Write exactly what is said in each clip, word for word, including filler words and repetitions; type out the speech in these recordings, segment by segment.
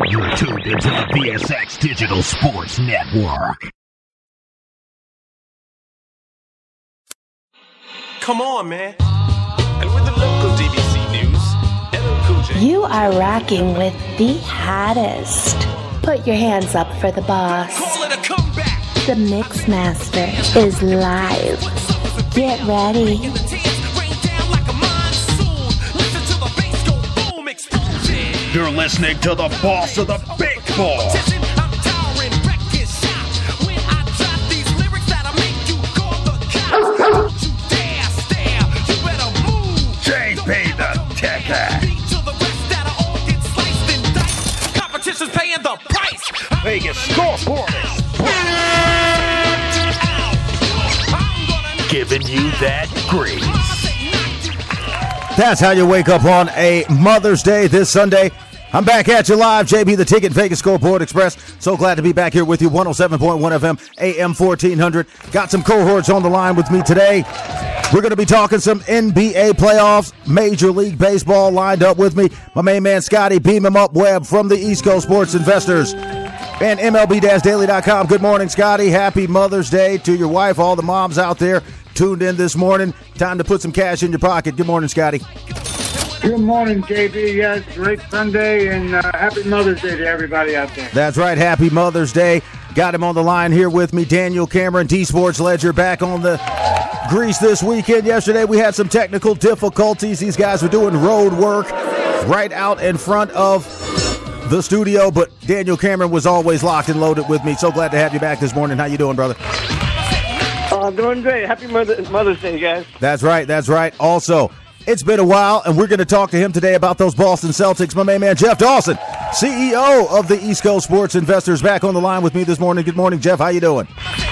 You're tuned into the V S X Digital Sports Network. Come on, man. And with the local D B C news, L L Cool J. You are rocking with the hottest. Put your hands up for the boss. Call it a comeback. The Mix Master is live. Get ready. You're listening to the boss of the big ball. J P the Tech Act. Competition's paying the price. Vegas Scoreboard giving you that grease. That's how you wake up on a Mother's Day this Sunday. I'm back at you live, J B the Ticket, Vegas Scoreboard Express. So glad to be back here with you, one oh seven point one F M, A M fourteen hundred. Got some cohorts on the line with me today. We're going to be talking some N B A playoffs, Major League Baseball lined up with me. My main man, Scotty, Beam Him Up Webb from the East Coast Sports Investors and M L B daily dot com. Good morning, Scotty. Happy Mother's Day to your wife, all the moms out there tuned in this morning. Time to put some cash in your pocket. Good morning, Scotty. Good morning, J B. Yes, great Sunday, and uh, happy Mother's Day to everybody out there. That's right. Happy Mother's Day. Got him on the line here with me, Daniel Cameron, D Sports Ledger, back on the grease this weekend. Yesterday, we had some technical difficulties. These guys were doing road work right out in front of the studio, but Daniel Cameron was always locked and loaded with me. So glad to have you back this morning. How you doing, brother? Oh, I'm doing great. Happy Mother- Mother's Day, guys. That's right. That's right. Also, it's been a while, and we're going to talk to him today about those Boston Celtics. My main man, Jeff Dawson, C E O of the East Coast Sports Investors, back on the line with me this morning. Good morning, Jeff. How you doing?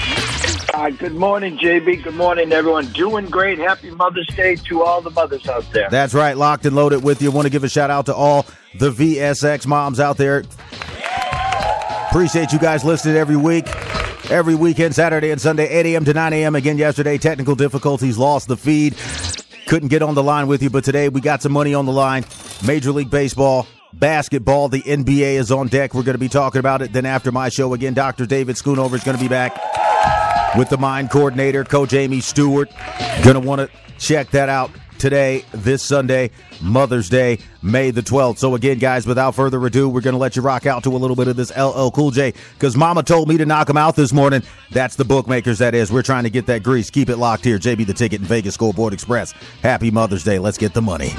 Uh, good morning, J B. Good morning, everyone. Doing great. Happy Mother's Day to all the mothers out there. That's right. Locked and loaded with you. Want to give a shout out to all the V S X moms out there. Appreciate you guys listening every week. Every weekend, Saturday and Sunday, eight a.m. to nine a.m. Again, yesterday, technical difficulties, lost the feed. Couldn't get on the line with you, but today we got some money on the line. Major League Baseball, basketball, the N B A is on deck. We're going to be talking about it. Then after my show, again, Doctor David Schoonover is going to be back with the Mind Coordinator, Coach Amy Stewart. Going to want to check that out today, this Sunday, Mother's Day, May the twelfth. So again, guys, without further ado, we're going to let you rock out to a little bit of this L L Cool J, because Mama told me to knock him out this morning. That's the bookmakers, that is. We're trying to get that grease. Keep it locked here. J B the Ticket and Vegas Scoreboard Express. Happy Mother's Day. Let's get the money.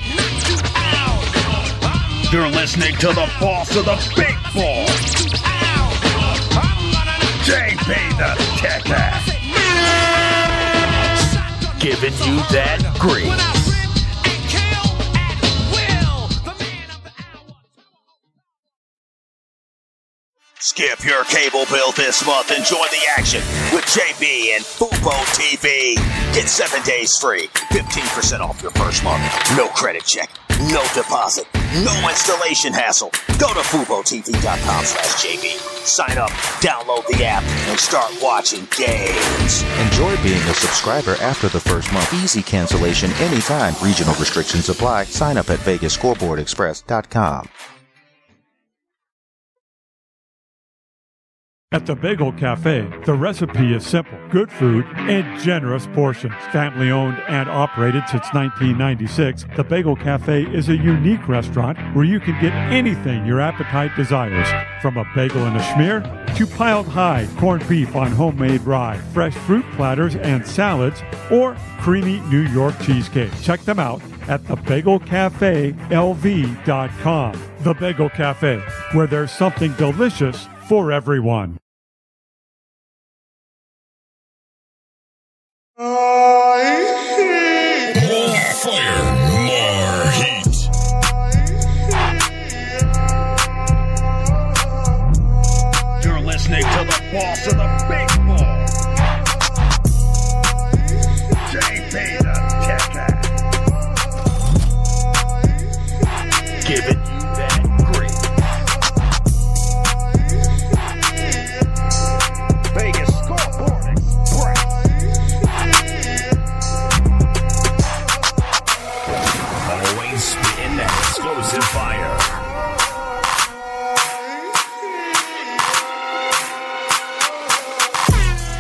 You're listening to the boss of the big ball, J P the Tech Act, giving you that grease. Skip your cable bill this month and join the action with J B and Fubo T V. Get seven days free, fifteen percent off your first month. No credit check, no deposit, no installation hassle. Go to Fubo T V dot com slash J B. Sign up, download the app, and start watching games. Enjoy being a subscriber after the first month. Easy cancellation anytime. Regional restrictions apply. Sign up at Vegas Scoreboard Express dot com. At the Bagel Cafe, the recipe is simple, good food, and generous portions. Family owned and operated since nineteen ninety-six, the Bagel Cafe is a unique restaurant where you can get anything your appetite desires, from a bagel and a schmear to piled high corned beef on homemade rye, fresh fruit platters and salads, or creamy New York cheesecake. Check them out at the bagel cafe L V dot com. The Bagel Cafe, where there's something delicious for everyone. More fire, more heat. You're listening to the boss of the big ball, J P the Tech Act, giving you that grease.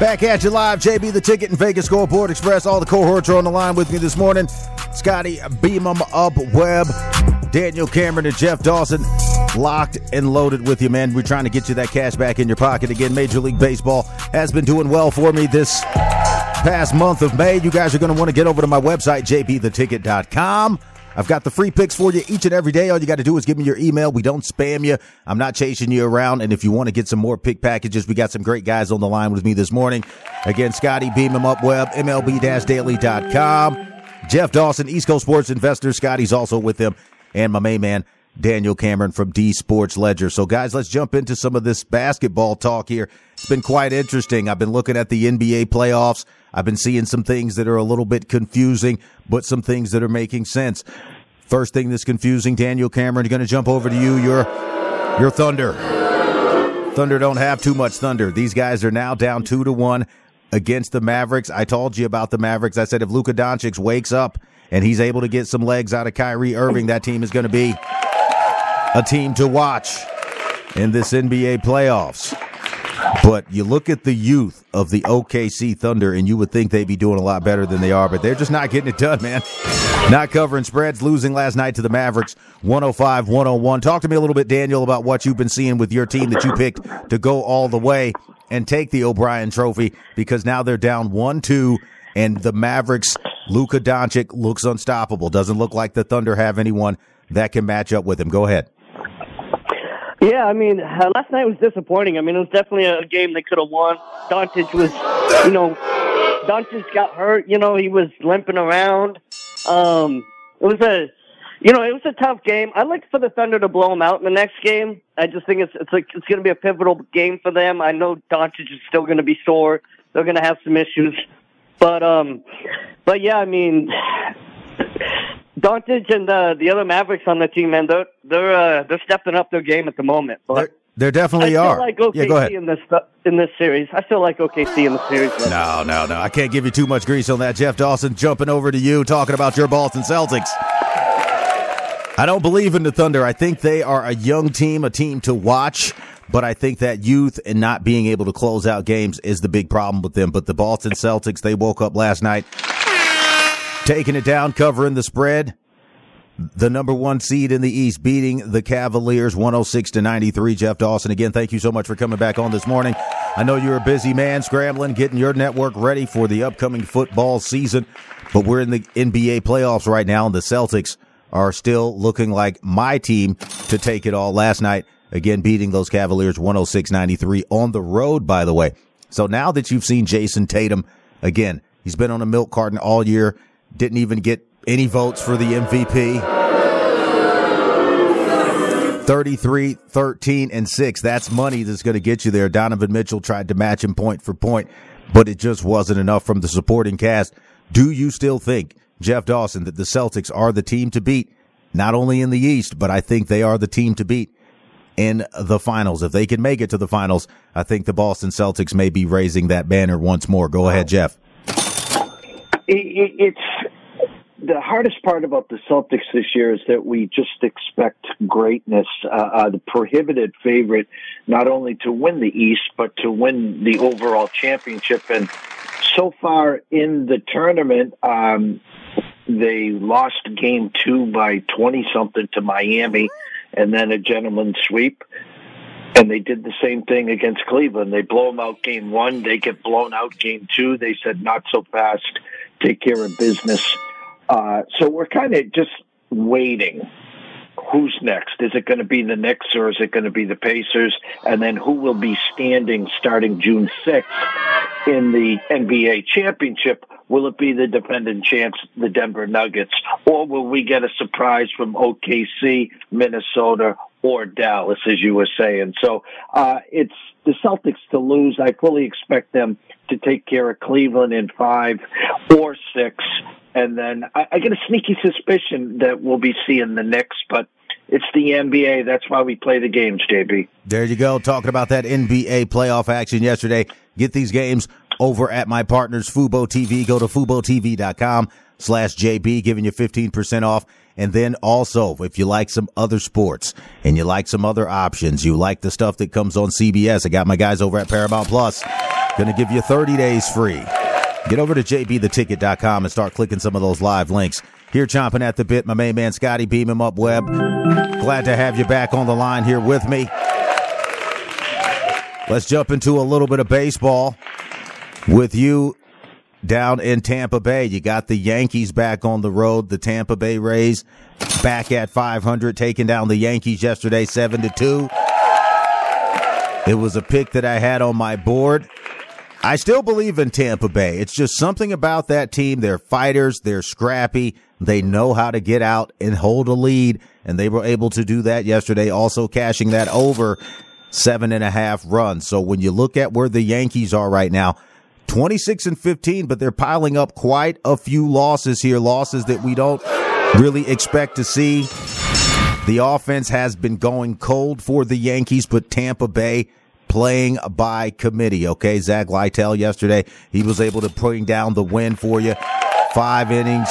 Back at you live, J B the Ticket and Vegas Scoreboard Express. All the cohorts are on the line with me this morning. Scotty Beam 'em up Webb, Daniel Cameron, and Jeff Dawson locked and loaded with you, man. We're trying to get you that cash back in your pocket again. Major League Baseball has been doing well for me this past month of May. You guys are going to want to get over to my website, j b the ticket dot com. I've got the free picks for you each and every day. All you got to do is give me your email. We don't spam you. I'm not chasing you around. And if you want to get some more pick packages, we got some great guys on the line with me this morning. Again, Scotty Beam 'em up Webb, M L B daily dot com. Jeff Dawson, East Coast Sports Investor. Scotty's also with him. And my main man, Daniel Cameron from D Sports Ledger. So, guys, let's jump into some of this basketball talk here. It's been quite interesting. I've been looking at the N B A playoffs. I've been seeing some things that are a little bit confusing, but some things that are making sense. First thing that's confusing, Daniel Cameron, going to jump over to you. Your, your Thunder. Thunder don't have too much thunder. These guys are now down two to one against the Mavericks. I told you about the Mavericks. I said if Luka Doncic wakes up and he's able to get some legs out of Kyrie Irving, that team is going to be a team to watch in this N B A playoffs. But you look at the youth of the O K C Thunder, and you would think they'd be doing a lot better than they are, but they're just not getting it done, man. Not covering spreads, losing last night to the Mavericks, one oh five one oh one. Talk to me a little bit, Daniel, about what you've been seeing with your team that you picked to go all the way and take the O'Brien Trophy, because now they're down one two, and the Mavericks, Luka Doncic looks unstoppable. Doesn't look like the Thunder have anyone that can match up with him. Go ahead. Yeah, I mean, uh, last night was disappointing. I mean, it was definitely a game they could have won. Doncic was, you know, Doncic got hurt. You know, he was limping around. Um, it was a, you know, it was a tough game. I'd like for the Thunder to blow them out in the next game. I just think it's it's like it's going to be a pivotal game for them. I know Doncic is still going to be sore. They're going to have some issues, but um, but yeah, I mean. Doncic and uh, the other Mavericks on the team, man, they're they're uh, they're stepping up their game at the moment. But they definitely I are. Feel like O K C yeah, go ahead. in this in this series. I feel like O K C in the series. Right? No, no, no. I can't give you too much grease on that. Jeff Dawson jumping over to you, talking about your Boston Celtics. I don't believe in the Thunder. I think they are a young team, a team to watch. But I think that youth and not being able to close out games is the big problem with them. But the Boston Celtics, they woke up last night, taking it down, covering the spread. The number one seed in the East, beating the Cavaliers one oh six to ninety-three. Jeff Dawson, again, thank you so much for coming back on this morning. I know you're a busy man, scrambling, getting your network ready for the upcoming football season. But we're in the N B A playoffs right now, and the Celtics are still looking like my team to take it all last night. Again, beating those Cavaliers one oh six ninety-three on the road, by the way. So now that you've seen Jason Tatum, again, he's been on a milk carton all year, didn't even get any votes for the M V P. thirty-three, thirteen, and six. That's money that's going to get you there. Donovan Mitchell tried to match him point for point, but it just wasn't enough from the supporting cast. Do you still think, Jeff Dawson, that the Celtics are the team to beat, not only in the East, but I think they are the team to beat in the finals? If they can make it to the finals, I think the Boston Celtics may be raising that banner once more. Go ahead, Jeff. It's the hardest part about the Celtics this year is that we just expect greatness. Uh, uh, the prohibited favorite, not only to win the East, but to win the overall championship. And so far in the tournament, um, they lost game two by twenty-something to Miami, and then a gentleman's sweep. And they did the same thing against Cleveland. They blow them out game one. They get blown out game two. They said, not so fast. Take care of business. Uh, so we're kind of just waiting. Who's next? Is it going to be the Knicks or is it going to be the Pacers? And then who will be standing starting June sixth in the N B A championship? Will it be the defending champs, the Denver Nuggets? Or will we get a surprise from O K C, Minnesota, or Dallas, as you were saying? So uh, it's the Celtics to lose. I fully expect them to take care of Cleveland in five or six. And then I, I get a sneaky suspicion that we'll be seeing the Knicks, but it's the N B A. That's why we play the games, J B. There you go. Talking about that N B A playoff action yesterday. Get these games over at my partners, Fubo T V. Go to FuboTV.com slash JB, giving you fifteen percent off. And then also, if you like some other sports and you like some other options, you like the stuff that comes on C B S, I got my guys over at Paramount Plus. Going to give you thirty days free. Get over to j b the ticket dot com and start clicking some of those live links. Here chomping at the bit, my main man Scotty Beam him up Webb. Glad to have you back on the line here with me. Let's jump into a little bit of baseball with you down in Tampa Bay. You got the Yankees back on the road. The Tampa Bay Rays back at five hundred, taking down the Yankees yesterday seven to two. It was a pick that I had on my board. I still believe in Tampa Bay. It's just something about that team. They're fighters. They're scrappy. They know how to get out and hold a lead, and they were able to do that yesterday, also cashing that over seven and a half runs. So when you look at where the Yankees are right now, twenty-six and fifteen, but they're piling up quite a few losses here, losses that we don't really expect to see. The offense has been going cold for the Yankees, but Tampa Bay playing by committee. Okay, Zach Lytle yesterday, he was able to bring down the win for you. Five innings,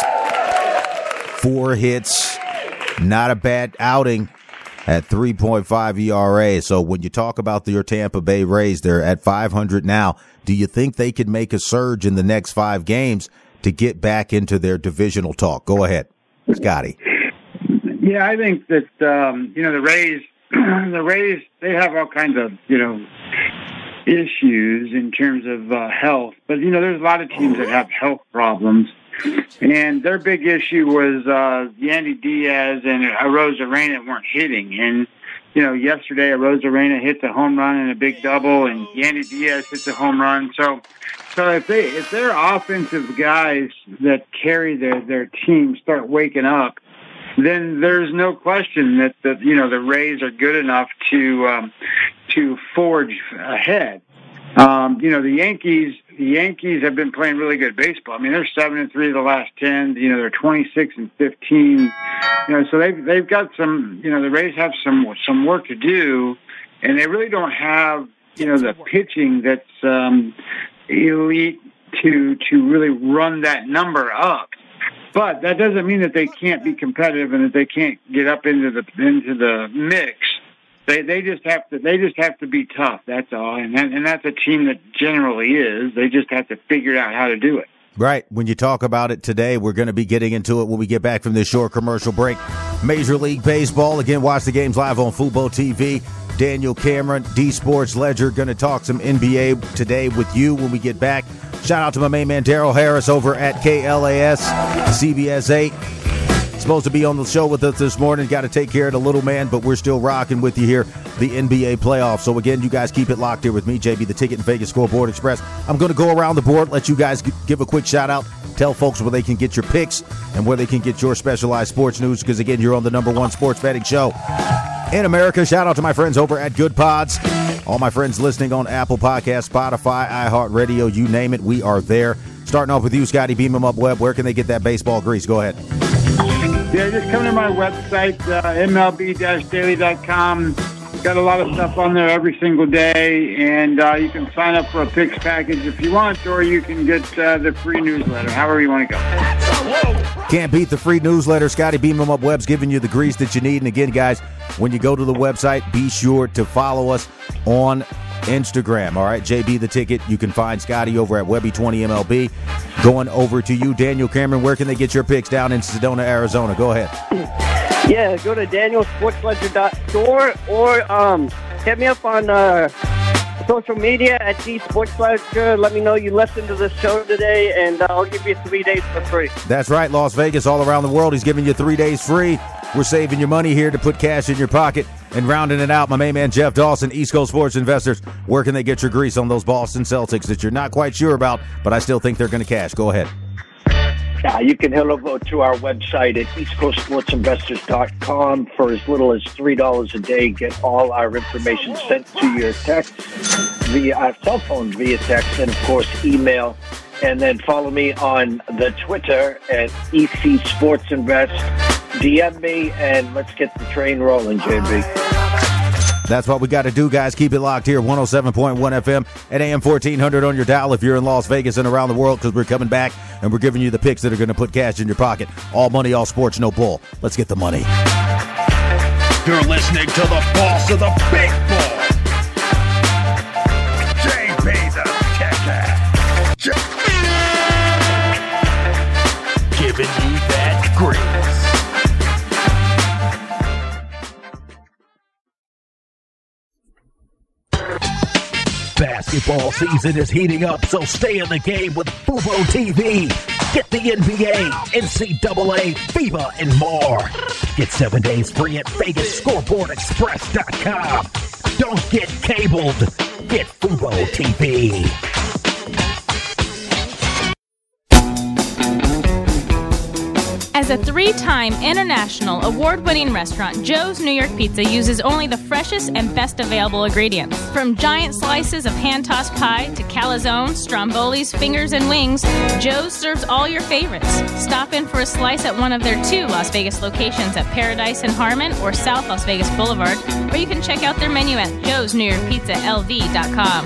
four hits, not a bad outing at three point five E R A. So when you talk about your Tampa Bay Rays, they're at five hundred now. Do you think they could make a surge in the next five games to get back into their divisional talk? Go ahead, Scotty. Yeah, I think that, um, you know, the Rays, the Rays, they have all kinds of, you know, issues in terms of uh, health. But, you know, there's a lot of teams that have health problems. And their big issue was uh, Yandy Diaz and Arozarena weren't hitting. And, you know, yesterday Arozarena hit the home run and a big double, and Yandy Diaz hit the home run. So, so if they if their offensive guys that carry their their team start waking up, then there's no question that the you know the Rays are good enough to um, to forge ahead. Um, you know the Yankees. The Yankees have been playing really good baseball. I mean, they're seven and three of the last ten. You know, they're twenty-six and fifteen. You know, so they've they've got some. You know, the Rays have some some work to do, and they really don't have you know the pitching that's um, elite to to really run that number up. But that doesn't mean that they can't be competitive and that they can't get up into the into the mix. They they just have to they just have to be tough. That's all, and that, and that's a team that generally is. They just have to figure out how to do it. Right. When you talk about it today, we're going to be getting into it when we get back from this short commercial break. Major League Baseball. Again, watch the games live on Fubo T V. Daniel Cameron, D Sports Ledger, going to talk some N B A today with you when we get back. Shout out to my main man Daryl Harris over at K L A S, C B S eight. Supposed to be on the show with us this morning. Got to take care of the little man, but we're still rocking with you here, the N B A playoffs. So again, you guys keep it locked here with me, J B the Ticket and Vegas Scoreboard Express. I'm going to go around the board, let you guys give a quick shout out, tell folks where they can get your picks and where they can get your specialized sports news, because again, you're on the number one sports betting show in America. Shout out to my friends over at Good Pods. All my friends listening on Apple Podcasts, Spotify, iHeartRadio, you name it, we are there. Starting off with you, Scotty, beam them up, Webb. Where can they get that baseball grease? Go ahead. Yeah, just come to my website, uh, M L B daily dot com. Got a lot of stuff on there every single day, and uh, you can sign up for a picks package if you want, or you can get uh, the free newsletter, however you want to go. Can't beat the free newsletter. Scotty Beam 'em Up Webb's giving you the grease that you need. And again, guys, when you go to the website, be sure to follow us on Instagram. All right, J B the Ticket. You can find Scotty over at Webby twenty M L B. Going over to you, Daniel Cameron. Where can they get your picks down in Sedona, Arizona? Go ahead. Yeah, go to daniel sports ledger dot store or um, hit me up on uh, social media at D Sports Ledger. Let me know you listened to the show today, and uh, I'll give you three days for free. That's right, Las Vegas, all around the world. He's giving you three days free. We're saving you money here to put cash in your pocket. And rounding it out, my main man Jeff Dawson, East Coast Sports Investors. Where can they get your grease on those Boston Celtics that you're not quite sure about, but I still think they're going to cash? Go ahead. Yeah, you can head over to our website at east coast sports investors dot com for as little as three dollars a day. Get all our information sent to your text via our cell phone via text, and, of course, email. And then follow me on the Twitter at E C Sports Invest. D M me, and let's get the train rolling, J B. That's what we got to do, guys. Keep it locked here, one oh seven point one F M at A M fourteen hundred on your dial if you're in Las Vegas and around the world, because we're coming back and we're giving you the picks that are going to put cash in your pocket. All money, all sports, no bull. Let's get the money. You're listening to the boss of the big boy, J B the Ticket. Basketball season is heating up, so stay in the game with Fubo T V. Get the N B A, N C double A, FIBA, and more. Get seven days free at Vegas Scoreboard Express dot com. Don't get cabled. Get Fubo T V. As a three-time international award-winning restaurant, Joe's New York Pizza uses only the freshest and best available ingredients. From giant slices of hand-tossed pie to calzone, strombolis, fingers, and wings, Joe's serves all your favorites. Stop in for a slice at one of their two Las Vegas locations at Paradise and Harmon or South Las Vegas Boulevard, or you can check out their menu at joes new york pizza l v dot com.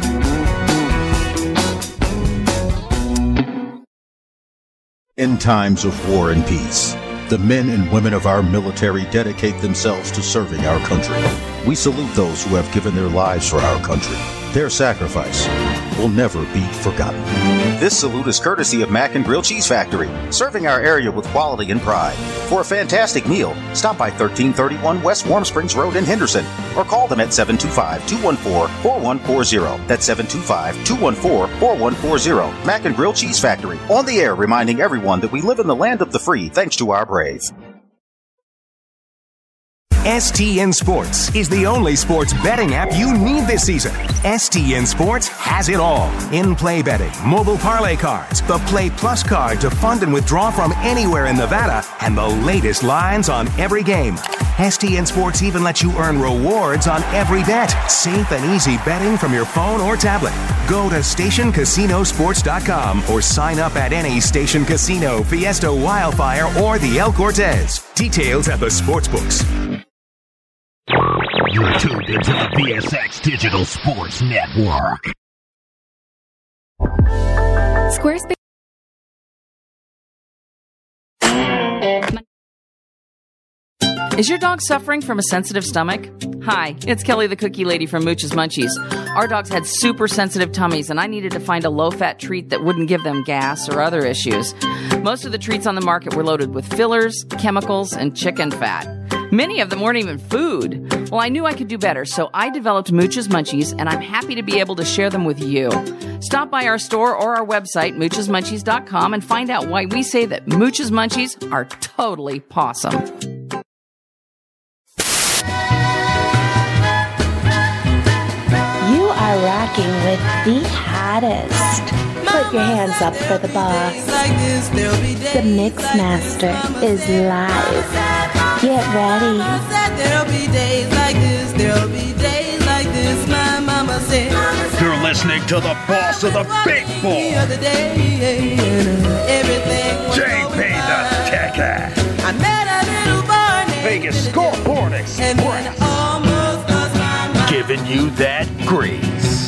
In times of war and peace, the men and women of our military dedicate themselves to serving our country. We salute those who have given their lives for our country. Their sacrifice will never be forgotten. This salute is courtesy of Mac and Grill Cheese Factory, serving our area with quality and pride. For a fantastic meal, stop by thirteen thirty-one West Warm Springs Road in Henderson, or call them at seven two five, two one four, four one four zero. That's seven two five, two one four, four one four zero. Mac and Grill Cheese Factory, on the air reminding everyone that we live in the land of the free thanks to our brave. S T N Sports is the only sports betting app you need this season. S T N Sports has it all. In-play betting, mobile parlay cards, the Play Plus card to fund and withdraw from anywhere in Nevada, and the latest lines on every game. S T N Sports even lets you earn rewards on every bet. Safe and easy betting from your phone or tablet. Go to station casino sports dot com or sign up at any Station Casino, Fiesta Wildfire, or the El Cortez. Details at the sportsbooks. You're tuned into the B S X Digital Sports Network. Squarespace. Is your dog suffering from a sensitive stomach? Hi, it's Kelly the Cookie Lady from Mooch's Munchies. Our dogs had super sensitive tummies, and I needed to find a low-fat treat that wouldn't give them gas or other issues. Most of the treats on the market were loaded with fillers, chemicals, and chicken fat. Many of them weren't even food. Well, I knew I could do better, so I developed Mooch's Munchies, and I'm happy to be able to share them with you. Stop by our store or our website, mooches munchies dot com, and find out why we say that Mooch's Munchies are totally pawsome. You are rocking with the hottest. Put your hands up for the boss. The Mix Master is live. Get ready. There'll be days like this, there'll be days like this, my mama said. You're listening to the boss of the big ball, J P the Tech. I met a little boy named Vegas Scoreboard Express, giving you that grease.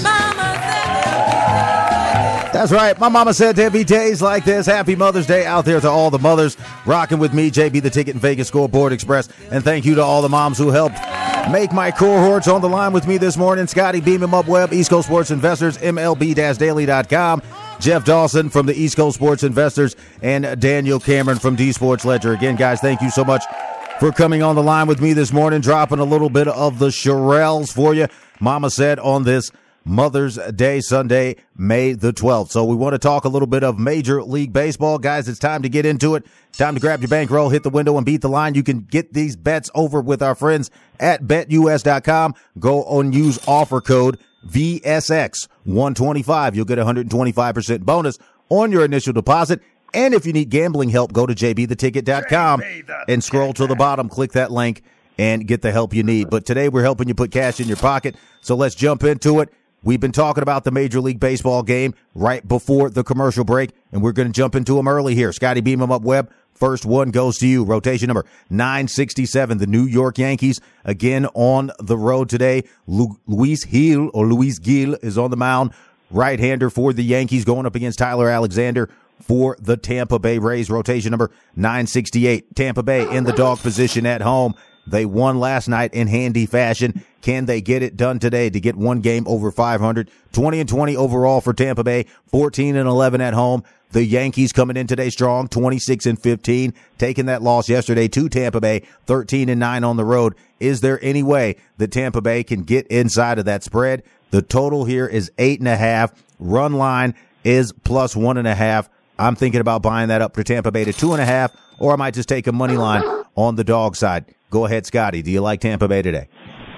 That's right. My mama said there'd be days like this. Happy Mother's Day out there to all the mothers rocking with me, J B the Ticket and Vegas Scoreboard Express. And thank you to all the moms who helped make my cohorts on the line with me this morning. Scotty Beam 'em Up Webb, East Coast Sports Investors, M L B daily dot com. Jeff Dawson from the East Coast Sports Investors, and Daniel Cameron from D Sports Ledger. Again, guys, thank you so much for coming on the line with me this morning, dropping a little bit of the Shirelles for you. Mama said on this Mother's Day Sunday, May the twelfth. So we want to talk a little bit of Major League Baseball. Guys, it's time to get into it. Time to grab your bankroll, hit the window, and beat the line. You can get these bets over with our friends at bet U S dot com. Go on, use offer code V S X one twenty-five. You'll get a one hundred twenty-five percent bonus on your initial deposit. And if you need gambling help, go to j b the ticket dot com and scroll to the bottom, click that link, and get the help you need. But today we're helping you put cash in your pocket. So let's jump into it. We've been talking about the Major League Baseball game right before the commercial break, and we're going to jump into them early here. Scotty, beam them up, Webb. First one goes to you. Rotation number nine sixty-seven. The New York Yankees again on the road today. Lu- Luis Gil or Luis Gil is on the mound. Right-hander for the Yankees going up against Tyler Alexander for the Tampa Bay Rays. Rotation number nine sixty-eight. Tampa Bay in the dog position at home. They won last night in handy fashion. Can they get it done today to get one game over five hundred? twenty and twenty overall for Tampa Bay, fourteen and eleven at home. The Yankees coming in today strong, twenty-six and fifteen, taking that loss yesterday to Tampa Bay, thirteen and nine on the road. Is there any way that Tampa Bay can get inside of that spread? The total here is eight and a half. Run line is plus one and a half. I'm thinking about buying that up to Tampa Bay to two and a half, or I might just take a money line on the dog side. Go ahead, Scotty. Do you like Tampa Bay today?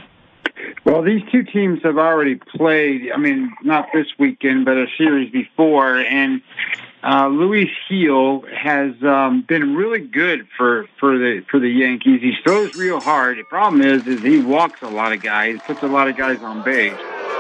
Well, these two teams have already played, I mean, not this weekend, but a series before, and uh, Luis Gil has um, been really good for, for the for the Yankees. He throws real hard. The problem is, is he walks a lot of guys, puts a lot of guys on base.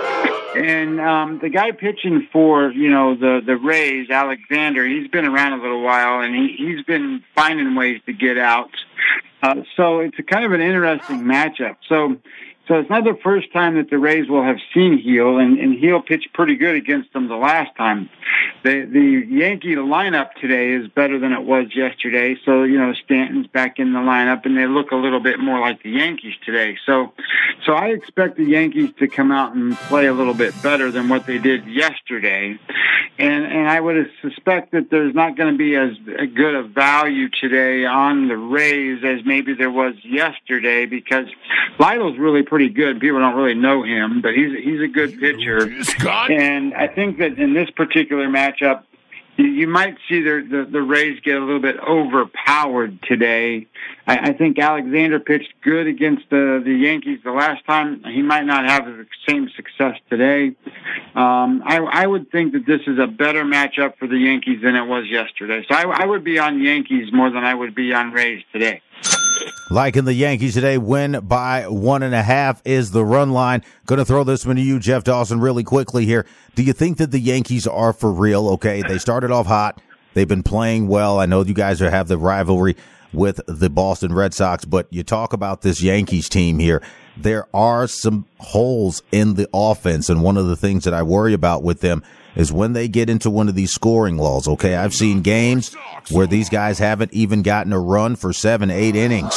And um, the guy pitching for, you know, the, the Rays, Alexander, he's been around a little while, and he, he's been finding ways to get out. Uh, so it's a kind of an interesting matchup. So so it's not the first time that the Rays will have seen Gil, and, and Gil pitched pretty good against them the last time. The, the Yankee lineup today is better than it was yesterday. So, you know, Stanton's back in the lineup, and they look a little bit more like the Yankees today. So so I expect the Yankees to come out and play a little bit better than what they did yesterday. And and I would suspect that there's not going to be as good a value today on the Rays as maybe there was yesterday, because Lytle's really pretty good. People don't really know him, but he's he's a good pitcher. And I think that in this particular matchup, you, you might see the, the the Rays get a little bit overpowered today. I, I think Alexander pitched good against the the Yankees the last time. He might not have the same success today. Um, I, I would think that this is a better matchup for the Yankees than it was yesterday. So I, I would be on Yankees more than I would be on Rays today. Liking the Yankees today, win by one and a half is the run line. Going to throw this one to you, Jeff Dawson, really quickly here. Do you think that the Yankees are for real? Okay, they started off hot. They've been playing well. I know you guys have the rivalry with the Boston Red Sox, but you talk about this Yankees team here. There are some holes in the offense, and one of the things that I worry about with them is when they get into one of these scoring lulls. Okay, I've seen games where these guys haven't even gotten a run for seven, eight innings.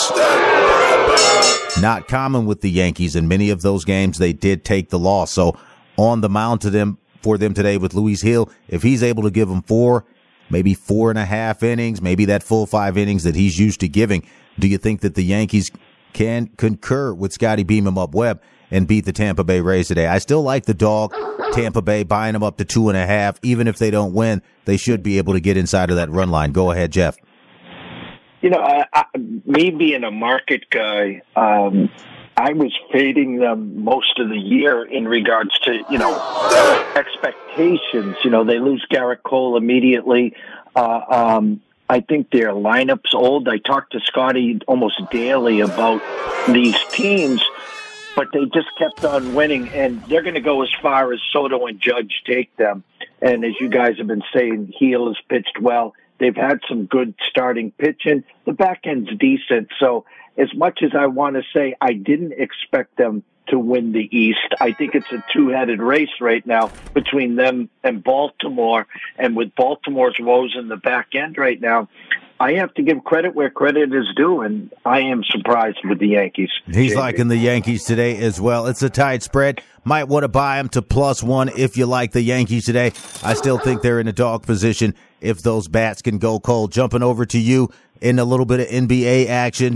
Not common with the Yankees. In many of those games, they did take the loss. So on the mound to them for them today with Luis Gil, if he's able to give them four, maybe four and a half innings, maybe that full five innings that he's used to giving, do you think that the Yankees can concur with Scotty Beam 'em up Webb and beat the Tampa Bay Rays today? I still like the dog, Tampa Bay, buying them up to two and a half. Even if they don't win, they should be able to get inside of that run line. Go ahead, Jeff. You know, I, I, me being a market guy, um, I was fading them most of the year in regards to, you know, expectations. You know, they lose Garrett Cole immediately. Uh, um, I think their lineup's old. I talk to Scotty almost daily about these teams, but they just kept on winning, and they're going to go as far as Soto and Judge take them. And as you guys have been saying, Gil has pitched well. They've had some good starting pitching. The back end's decent. So as much as I want to say I didn't expect them to win the East, I think it's a two-headed race right now between them and Baltimore. And with Baltimore's woes in the back end right now, I have to give credit where credit is due, and I am surprised with the Yankees. He's J B. liking the Yankees today as well. It's a tight spread. Might want to buy them to plus one if you like the Yankees today. I still think they're in a dog position if those bats can go cold. Jumping over to you in a little bit of N B A action,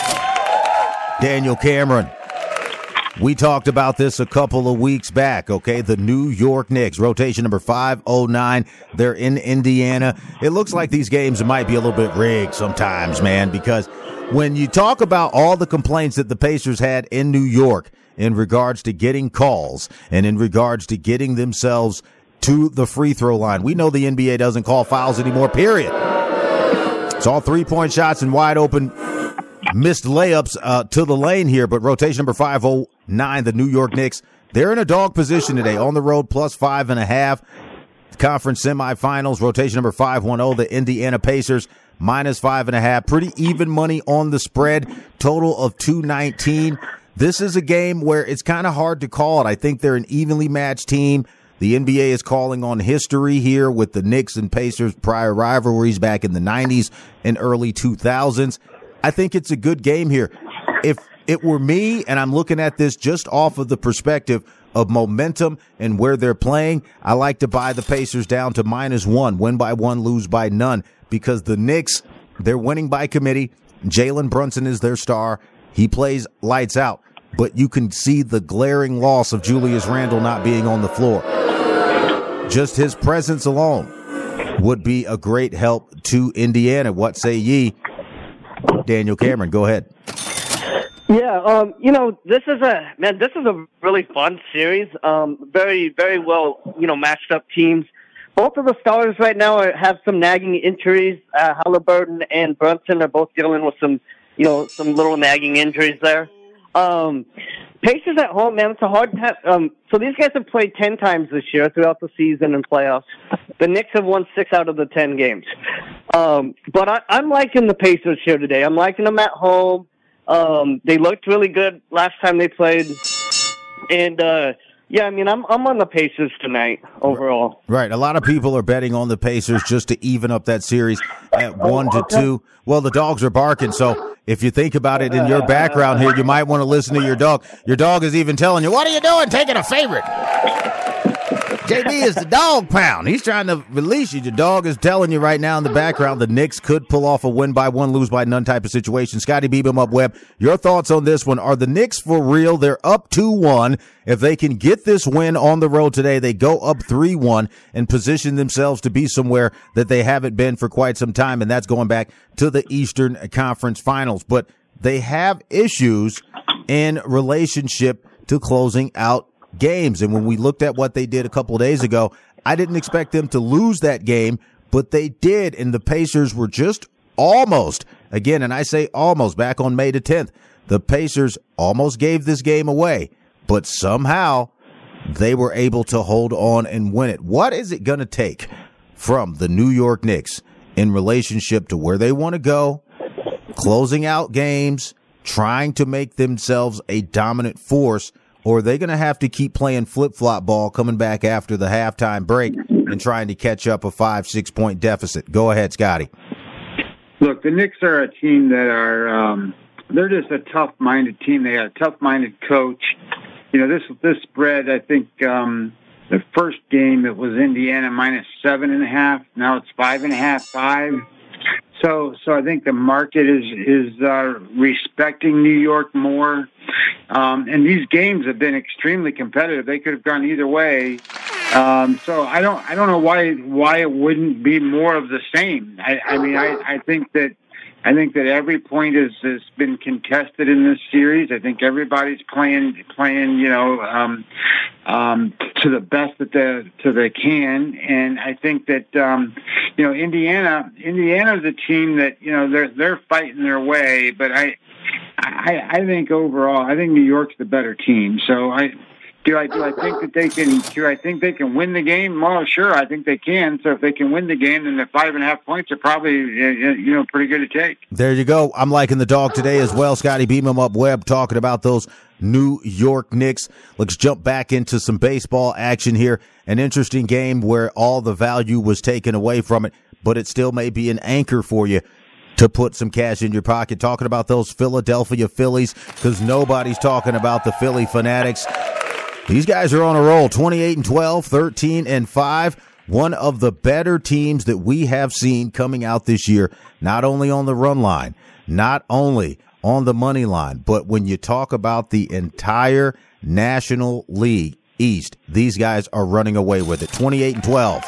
Daniel Cameron. We talked about this a couple of weeks back, okay? The New York Knicks, rotation number five oh nine. They're in Indiana. It looks like these games might be a little bit rigged sometimes, man, because when you talk about all the complaints that the Pacers had in New York in regards to getting calls and in regards to getting themselves to the free throw line, we know the N B A doesn't call fouls anymore, period. It's all three-point shots and wide open missed layups uh, to the lane here, but rotation number five oh nine, the New York Knicks, they're in a dog position today, on the road, plus five and a half. Conference semifinals, rotation number five one oh, the Indiana Pacers, minus five and a half. Pretty even money on the spread, total of two nineteen. This is a game where it's kind of hard to call it. I think they're an evenly matched team. The N B A is calling on history here with the Knicks and Pacers prior rivalries back in the nineties and early two thousands. I think it's a good game here. If it were me, and I'm looking at this just off of the perspective of momentum and where they're playing, I like to buy the Pacers down to minus one, win by one, lose by none, because the Knicks, they're winning by committee. Jalen Brunson is their star. He plays lights out. but you can see the glaring loss of Julius Randle not being on the floor. Just his presence alone would be a great help to Indiana. What say ye? Daniel Cameron, go ahead. Yeah, um, you know, this is a, man, this is a really fun series. Um, very, very well, you know, matched up teams. Both of the starters right now are, have some nagging injuries. Uh, Halliburton and Brunson are both dealing with some, you know, some little nagging injuries there. Um, Pacers at home, man, it's a hard time. Um, so these guys have played ten times this year throughout the season and playoffs. The Knicks have won six out of the ten games. Um, but I, I'm liking the Pacers here today. I'm liking them at home. Um, they looked really good last time they played. And, uh, yeah, I mean, I'm I'm on the Pacers tonight overall. Right. A lot of people are betting on the Pacers just to even up that series at one to two. Well, the dogs are barking, so if you think about it in your background here, you might want to listen to your dog. Your dog is even telling you, what are you doing taking a favorite? J B is the dog pound. He's trying to release you. Your dog is telling you right now in the background the Knicks could pull off a win by one, lose by none type of situation. Scotty Beebum up Webb, your thoughts on this one? Are the Knicks for real? They're up two one. If they can get this win on the road today, they go up three one and position themselves to be somewhere that they haven't been for quite some time, and that's going back to the Eastern Conference Finals. But they have issues in relationship to closing out games. And when we looked at what they did a couple of days ago, I didn't expect them to lose that game, but they did. And the Pacers were just almost, again, and I say almost, back on May the tenth, the Pacers almost gave this game away, but somehow they were able to hold on and win it. What is it going to take from the New York Knicks in relationship to where they want to go, closing out games, trying to make themselves a dominant force? Or are they going to have to keep playing flip-flop ball coming back after the halftime break and trying to catch up a five, six-point deficit? Go ahead, Scotty. Look, the Knicks are a team that are um, – they're just a tough-minded team. They got a tough-minded coach. You know, this this spread, I think um, the first game it was Indiana minus seven and a half. Now it's five and a half, five. So, so I think the market is is uh, respecting New York more, um, and these games have been extremely competitive. They could have gone either way. Um, so I don't I don't know why why it wouldn't be more of the same. I, I mean I, I think that I think that every point has, has been contested in this series. I think everybody's playing playing you know um, um, to the best that they to they can, and I think that um, you know Indiana Indiana's a team that you know they're they're fighting their way, but I I, I think overall I think New York's the better team. So I. Do I do I think that they can? Do I think they can win the game? Well, sure, I think they can. So if they can win the game, then the five and a half points are probably you know pretty good to take. There you go. I'm liking the dog today as well. Scotty Beam up Webb talking about those New York Knicks. Let's jump back into some baseball action here. An interesting game where all the value was taken away from it, but it still may be an anchor for you to put some cash in your pocket. Talking about those Philadelphia Phillies, because nobody's talking about the Philly Fanatics. These guys are on a roll, twenty-eight and twelve, thirteen and five. One of the better teams that we have seen coming out this year, not only on the run line, not only on the money line, but when you talk about the entire National League East, these guys are running away with it. twenty-eight and twelve.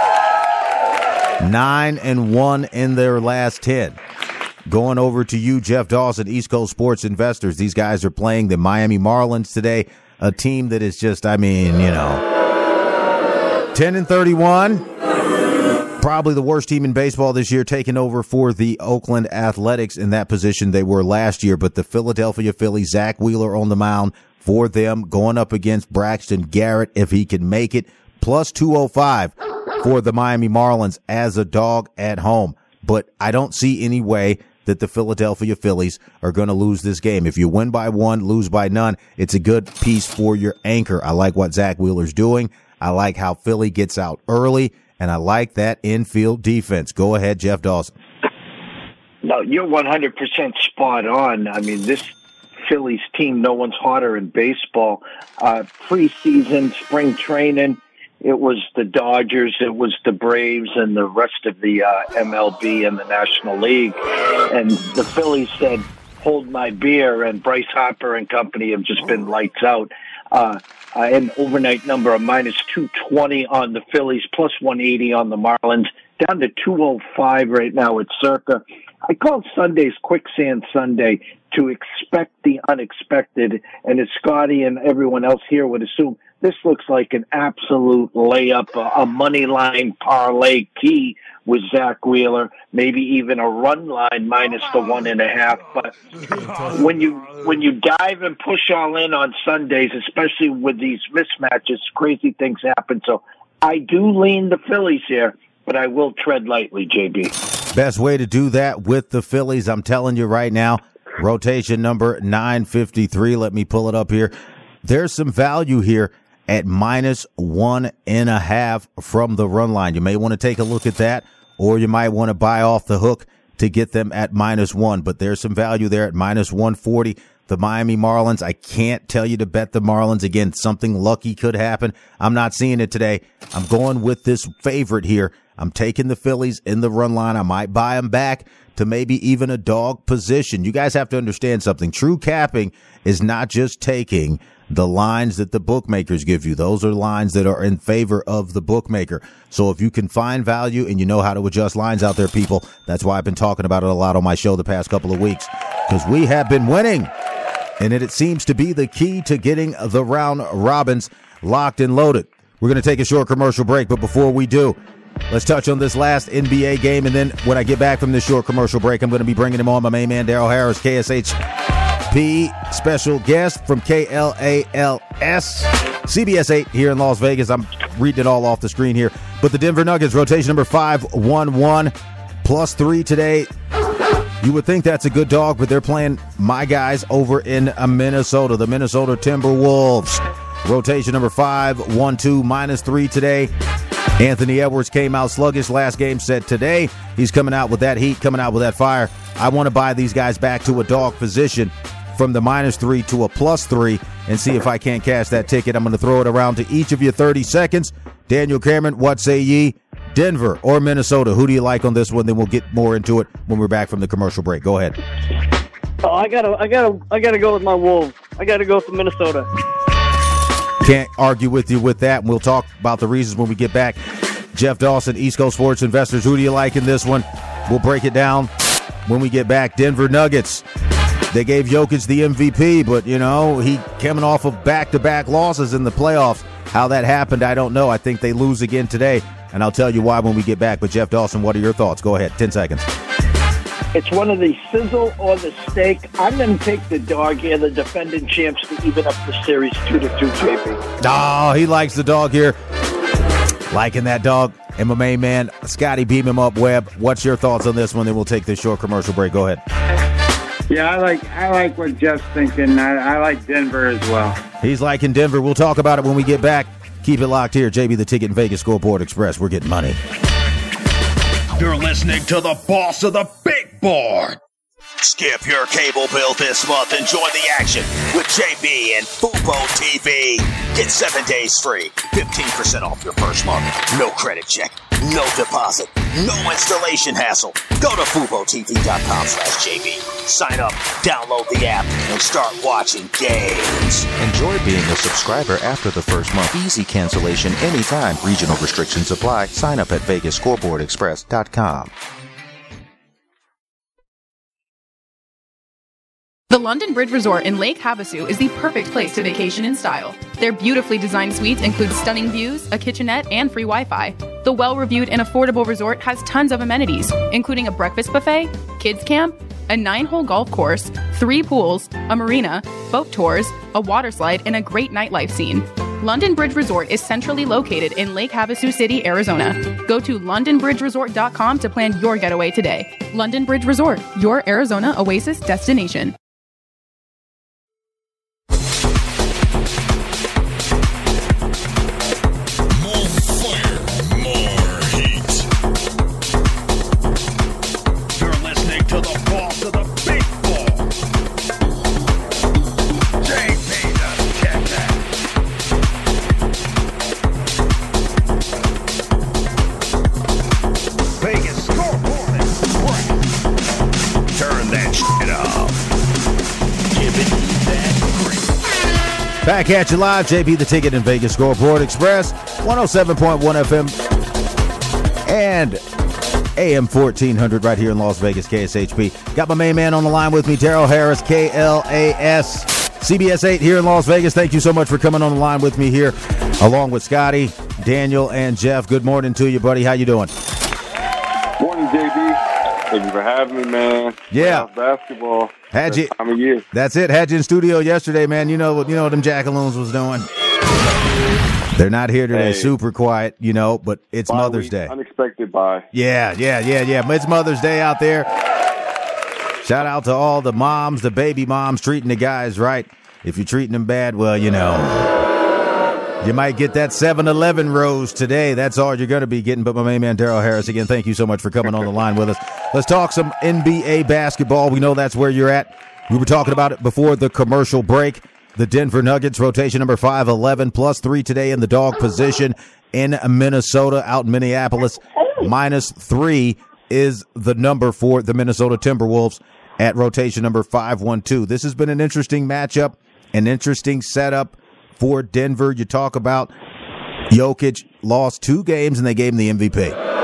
nine and one in their last ten. Going over to you, Jeff Dawson, East Coast Sports Investors. These guys are playing the Miami Marlins today. A team that is just, I mean, you know, ten and thirty-one, probably the worst team in baseball this year, taking over for the Oakland Athletics in that position they were last year. But the Philadelphia Phillies, Zach Wheeler on the mound for them, going up against Braxton Garrett if he can make it, plus two oh five for the Miami Marlins as a dog at home. But I don't see any way that the Philadelphia Phillies are going to lose this game. If you win by one, lose by none, it's a good piece for your anchor. I like what Zach Wheeler's doing. I like how Philly gets out early, and I like that infield defense. Go ahead, Jeff Dawson. No, you're one hundred percent spot on. I mean, this Phillies team, no one's hotter in baseball. Uh, preseason, spring training, it was the Dodgers, it was the Braves, and the rest of the uh, M L B and the National League. And the Phillies said, hold my beer, and Bryce Harper and company have just been lights out. Uh, uh, an overnight number of minus two twenty on the Phillies, plus one eighty on the Marlins, down to two oh five right now at Circa. I call Sundays Quicksand Sunday to expect the unexpected, and as Scotty and everyone else here would assume, this looks like an absolute layup, a, a money line parlay key with Zach Wheeler, maybe even a run line minus the one and a half. But when you when you dive and push all in on Sundays, especially with these mismatches, crazy things happen. So I do lean the Phillies here, but I will tread lightly, J B. Best way to do that with the Phillies, I'm telling you right now, rotation number nine fifty-three. Let me pull it up here. There's some value here at minus one and a half from the run line. You may want to take a look at that, or you might want to buy off the hook to get them at minus one. But there's some value there at minus one forty. The Miami Marlins, I can't tell you to bet the Marlins. Again, something lucky could happen. I'm not seeing it today. I'm going with this favorite here. I'm taking the Phillies in the run line. I might buy them back to maybe even a dog position. You guys have to understand something. True capping is not just taking the lines that the bookmakers give you. Those are lines that are in favor of the bookmaker. So if you can find value and you know how to adjust lines out there, people, that's why I've been talking about it a lot on my show the past couple of weeks, because we have been winning. And it, it seems to be the key to getting the round robins locked and loaded. We're going to take a short commercial break, but before we do, let's touch on this last N B A game, and then when I get back from this short commercial break, I'm going to be bringing him on, my main man, Daryl Harris, K S H P special guest from K L A L S, C B S eight here in Las Vegas. I'm reading it all off the screen here. But the Denver Nuggets, rotation number five one one, plus three today. You would think that's a good dog, but they're playing my guys over in Minnesota, the Minnesota Timberwolves. Rotation number five one two, minus three today. Anthony Edwards came out sluggish last game, said today he's coming out with that heat, coming out with that fire. I want to buy these guys back to a dog position from the minus three to a plus three and see if I can't cash that ticket. I'm going to throw it around to each of you thirty seconds. Daniel Cameron, what say ye? Denver or Minnesota? Who do you like on this one? Then we'll get more into it when we're back from the commercial break. Go ahead. Oh, I gotta, I gotta, I gotta go with my Wolves. I gotta go for Minnesota. Can't argue with you with that. We'll talk about the reasons when we get back. Jeff Dawson, East Coast Sports Investors. Who do you like in this one? We'll break it down when we get back. Denver Nuggets. They gave Jokic the M V P, but, you know, he coming off of back-to-back losses in the playoffs. How that happened, I don't know. I think they lose again today, and I'll tell you why when we get back. But, Jeff Dawson, what are your thoughts? Go ahead. ten seconds. It's one of the sizzle or the steak. I'm going to take the dog here, the defending champs, to even up the series two to two, J P. Oh, he likes the dog here. Liking that dog. And my main man, Scotty, beam him up, Webb. What's your thoughts on this one? Then we'll take this short commercial break. Go ahead. Yeah, I like I like what Jeff's thinking. I, I like Denver as well. He's liking Denver. We'll talk about it when we get back. Keep it locked here. J B, the Ticket and Vegas Scoreboard Express. We're getting money. You're listening to the boss of the big board. Skip your cable bill this month and join the action with J B and Fubo T V. Get seven days free, fifteen percent off your first month. No credit check, no deposit, no installation hassle. Go to FuboTV.com slash JB. Sign up, download the app, and start watching games. Enjoy being a subscriber after the first month. Easy cancellation anytime. Regional restrictions apply. Sign up at Vegas Scoreboard Express dot com. The London Bridge Resort in Lake Havasu is the perfect place to vacation in style. Their beautifully designed suites include stunning views, a kitchenette, and free Wi-Fi. The well-reviewed and affordable resort has tons of amenities, including a breakfast buffet, kids camp, a nine-hole golf course, three pools, a marina, boat tours, a water slide, and a great nightlife scene. London Bridge Resort is centrally located in Lake Havasu City, Arizona. Go to London Bridge Resort dot com to plan your getaway today. London Bridge Resort, your Arizona oasis destination. Turn that shit off. Back at you live, J B the Ticket and Vegas Scoreboard Express, one oh seven point one F M and A M fourteen hundred right here in Las Vegas, K S H P. Got my main man on the line with me, Daryl Harris, K L A S, C B S eight here in Las Vegas. Thank you so much for coming on the line with me here, along with Scotty, Daniel, and Jeff. Good morning to you, buddy. How you doing? Morning, J B. Thank you for having me, man. Yeah. Basketball. Had you, time of year. That's it. Had you in studio yesterday, man. You know what you know what them Jackaloons was doing. They're not here today. Hey. Super quiet, you know, but it's bye Mother's week. Day. Unexpected bye. Yeah, yeah, yeah, yeah. It's Mother's Day out there. Shout out to all the moms, the baby moms treating the guys right. If you're treating them bad, well, you know. You might get that seven eleven rose today. That's all you're going to be getting. But my main man, Daryl Harris, again, thank you so much for coming on the line with us. Let's talk some N B A basketball. We know that's where you're at. We were talking about it before the commercial break. The Denver Nuggets, rotation number five eleven, plus three today in the dog position in Minnesota, out in Minneapolis. Minus three is the number for the Minnesota Timberwolves at rotation number five one two. This has been an interesting matchup, an interesting setup for Denver. You talk about Jokic lost two games and they gave him the M V P.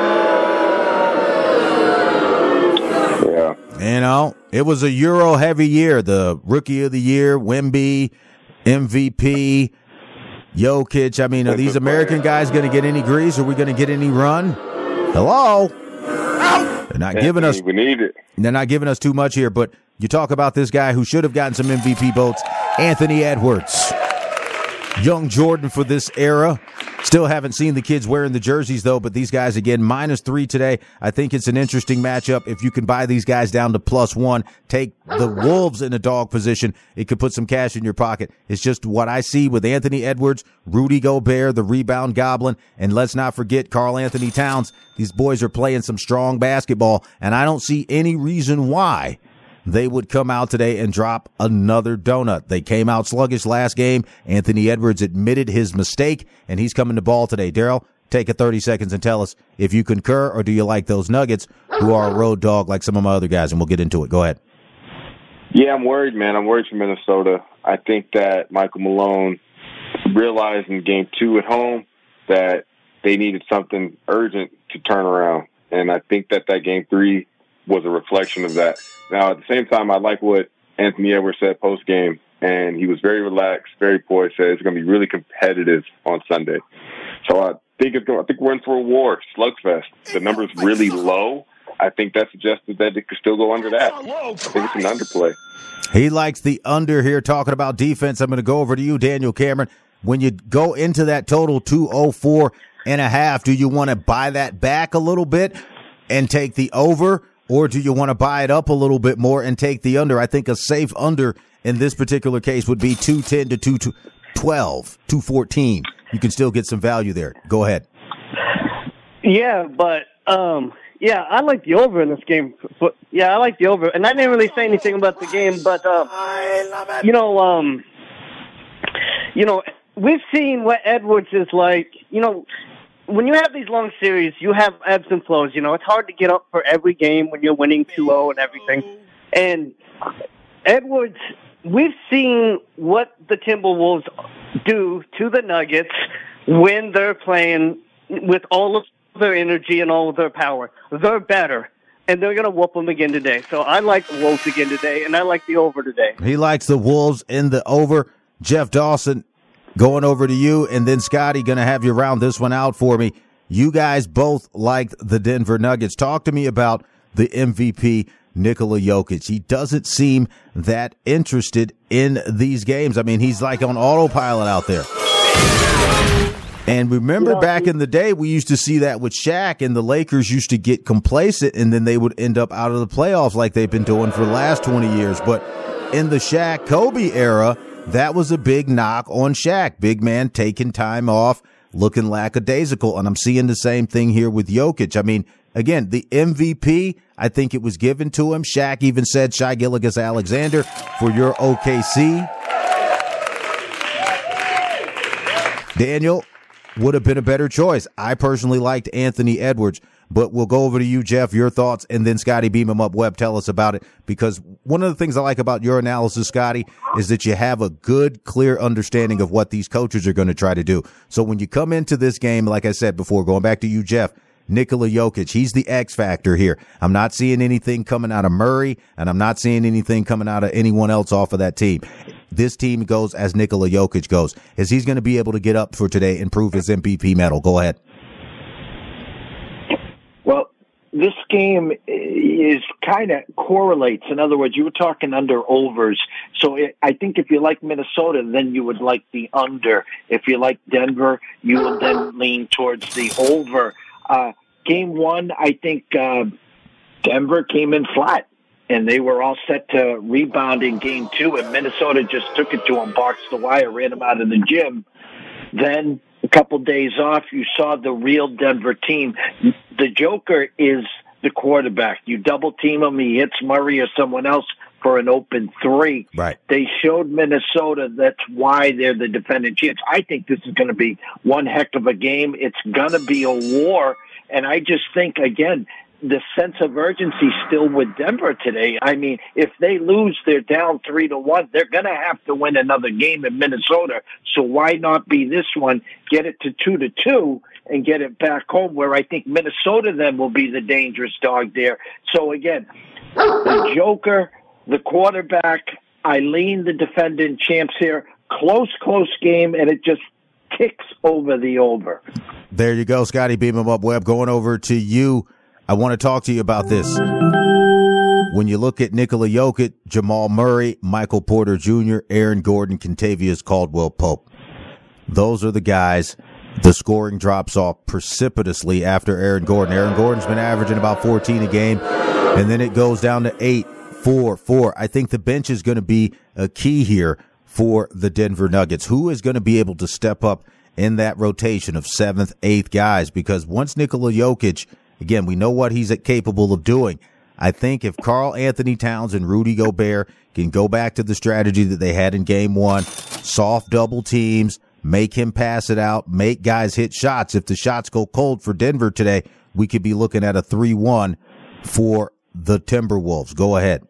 Yeah. You know, it was a Euro heavy year. The Rookie of the Year, Wemby, M V P, Jokic. I mean, are these American guys going to get any grease? Are we going to get any run? Hello? They're not giving us. We need it. They're not giving us too much here, but you talk about this guy who should have gotten some M V P votes, Anthony Edwards. Young Jordan for this era. Still haven't seen the kids wearing the jerseys, though, but these guys, again, minus three today. I think it's an interesting matchup. If you can buy these guys down to plus one, take the Wolves in a dog position, it could put some cash in your pocket. It's just what I see with Anthony Edwards, Rudy Gobert, the rebound goblin, and let's not forget Karl Anthony Towns. These boys are playing some strong basketball, and I don't see any reason why they would come out today and drop another donut. They came out sluggish last game. Anthony Edwards admitted his mistake, and he's coming to ball today. Daryl, take a thirty seconds and tell us if you concur or do you like those Nuggets who are a road dog like some of my other guys, and we'll get into it. Go ahead. Yeah, I'm worried, man. I'm worried for Minnesota. I think that Michael Malone realized in game two at home that they needed something urgent to turn around, and I think that that game three was a reflection of that. Now, at the same time, I like what Anthony Edwards said post-game, and he was very relaxed, very poised, said it's going to be really competitive on Sunday. So I think it's going, I think we're in for a war, slugfest. The number's really low. I think that suggested that it could still go under that. I think it's an underplay. He likes the under here, talking about defense. I'm going to go over to you, Daniel Cameron. When you go into that total two oh four and a half, do you want to buy that back a little bit and take the over? Or do you want to buy it up a little bit more and take the under? I think a safe under in this particular case would be two ten to two twelve, two fourteen. You can still get some value there. Go ahead. Yeah, but, um, yeah, I like the over in this game. Yeah, I like the over. And I didn't really say anything about the game, but, uh, you know, um, you know, we've seen what Edwards is like. You know, when you have these long series, you have ebbs and flows. You know, it's hard to get up for every game when you're winning two oh and everything. And Edwards, we've seen what the Timberwolves do to the Nuggets when they're playing with all of their energy and all of their power. They're better, and they're going to whoop them again today. So I like the Wolves again today, and I like the over today. He likes the Wolves in the over. Jeff Dawson, going over to you, and then Scotty, going to have you round this one out for me. You guys both liked the Denver Nuggets. Talk to me about the M V P, Nikola Jokic. He doesn't seem that interested in these games. I mean, he's like on autopilot out there. And remember yeah, back in the day, we used to see that with Shaq, and the Lakers used to get complacent, and then they would end up out of the playoffs like they've been doing for the last twenty years. But in the Shaq Kobe era, that was a big knock on Shaq. Big man taking time off, looking lackadaisical. And I'm seeing the same thing here with Jokic. I mean, again, the M V P, I think it was given to him. Shaq even said Shai Gilgeous-Alexander for your O K C. Daniel would have been a better choice. I personally liked Anthony Edwards. But we'll go over to you, Jeff, your thoughts, and then Scotty, beam him up. Webb, tell us about it, because one of the things I like about your analysis, Scotty, is that you have a good, clear understanding of what these coaches are going to try to do. So when you come into this game, like I said before, going back to you, Jeff, Nikola Jokic, he's the X factor here. I'm not seeing anything coming out of Murray, and I'm not seeing anything coming out of anyone else off of that team. This team goes as Nikola Jokic goes. Is he's going to be able to get up for today and prove his M V P medal? Go ahead. Well, this game is kind of correlates. In other words, you were talking under overs. So it, I think if you like Minnesota, then you would like the under. If you like Denver, you would then lean towards the over. Uh, game one, I think uh, Denver came in flat, and they were all set to rebound in game two, and Minnesota just took it to them, boxed the wire, ran them out of the gym. Then a couple days off, you saw the real Denver team. The Joker is the quarterback. You double team him, he hits Murray or someone else for an open three. Right. They showed Minnesota that's why they're the defending champs. I think this is going to be one heck of a game. It's going to be a war. And I just think, again, the sense of urgency still with Denver today. I mean, if they lose, they're down three to one. They're going to have to win another game in Minnesota. So why not be this one, get it to two to two, and get it back home, where I think Minnesota then will be the dangerous dog there. So again, the Joker, the quarterback, Eileen, the defending champs here. Close, close game, and it just ticks over the over. There you go, Scotty. Beam him up, Webb. Going over to you. I want to talk to you about this. When you look at Nikola Jokic, Jamal Murray, Michael Porter Junior, Aaron Gordon, Kentavious Caldwell-Pope, those are the guys. The scoring drops off precipitously after Aaron Gordon. Aaron Gordon's been averaging about fourteen a game, and then it goes down to eight. Four, four. I think the bench is going to be a key here for the Denver Nuggets. Who is going to be able to step up in that rotation of seventh, eighth guys? Because once Nikola Jokic, again, we know what he's capable of doing. I think if Karl Anthony Towns and Rudy Gobert can go back to the strategy that they had in game one, soft double teams, make him pass it out, make guys hit shots. If the shots go cold for Denver today, we could be looking at a three one for the Timberwolves. Go ahead.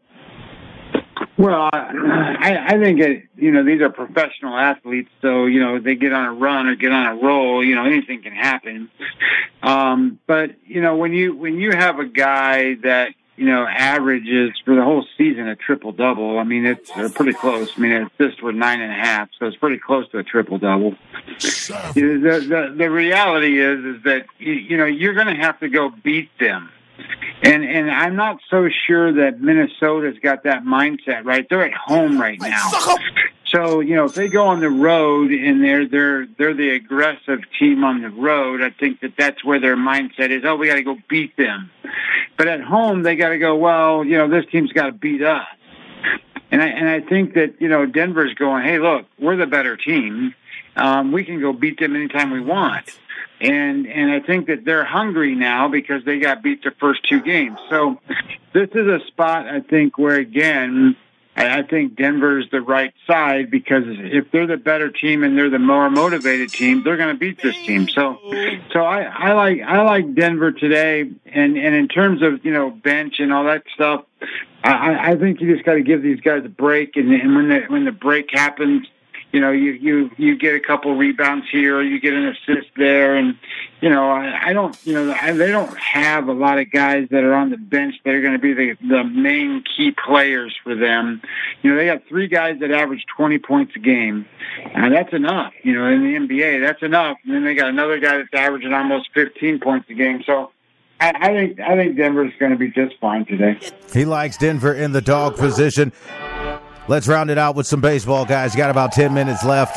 Well, I, I think, it, you know, these are professional athletes, so, you know, they get on a run or get on a roll, you know, anything can happen. Um, but, you know, when you, when you have a guy that, you know, averages for the whole season a triple-double, I mean, it's they're pretty close. I mean, it's just with nine and a half, so it's pretty close to a triple-double. You know, the, the, the reality is, is that, you, you know, you're going to have to go beat them. And and I'm not so sure that Minnesota's got that mindset, right? They're at home right now. So, you know, if they go on the road and they're they're they're the aggressive team on the road, I think that that's where their mindset is. Oh, we got to go beat them. But at home, they got to go, well, you know, this team's got to beat us. And I and I think that, you know, Denver's going, hey, look, we're the better team. Um, we can go beat them anytime we want. And and I think that they're hungry now because they got beat the first two games. So this is a spot, I think, where, again, I, I think Denver's the right side, because if they're the better team and they're the more motivated team, they're going to beat this team. So so I, I like I like Denver today. And, and in terms of, you know, bench and all that stuff, I, I think you just got to give these guys a break. And, and when the when the break happens, you know, you, you, you get a couple rebounds here, you get an assist there. And, you know, I, I don't, you know, I, they don't have a lot of guys that are on the bench that are going to be the, the main key players for them. You know, they got three guys that average twenty points a game. And that's enough, you know, in the N B A, that's enough. And then they got another guy that's averaging almost fifteen points a game. So I, I think, I think Denver's going to be just fine today. He likes Denver in the dog position. Let's round it out with some baseball, guys. Got about ten minutes left.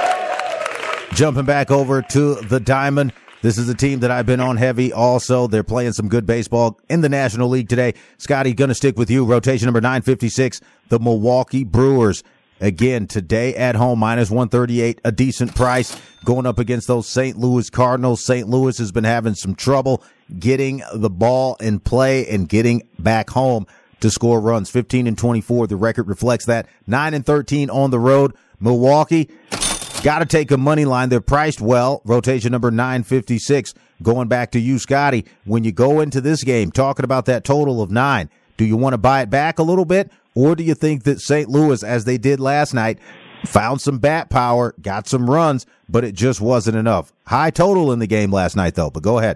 Jumping back over to the Diamond. This is a team that I've been on heavy also. They're playing some good baseball in the National League today. Scotty, going to stick with you. Rotation number nine fifty-six, the Milwaukee Brewers. Again, today at home, minus one thirty-eight, a decent price. Going up against those Saint Louis Cardinals. Saint Louis has been having some trouble getting the ball in play and getting back home to score runs. fifteen and twenty-four, the record reflects that. nine and thirteen on the road. Milwaukee, Got to take a money line. They're priced well. Rotation number nine fifty-six. Going back to you, Scotty. When you go into this game, talking about that total of nine, do you want to buy it back a little bit? Or do you think that Saint Louis, as they did last night, found some bat power, got some runs, but it just wasn't enough? High total in the game last night, though, but go ahead.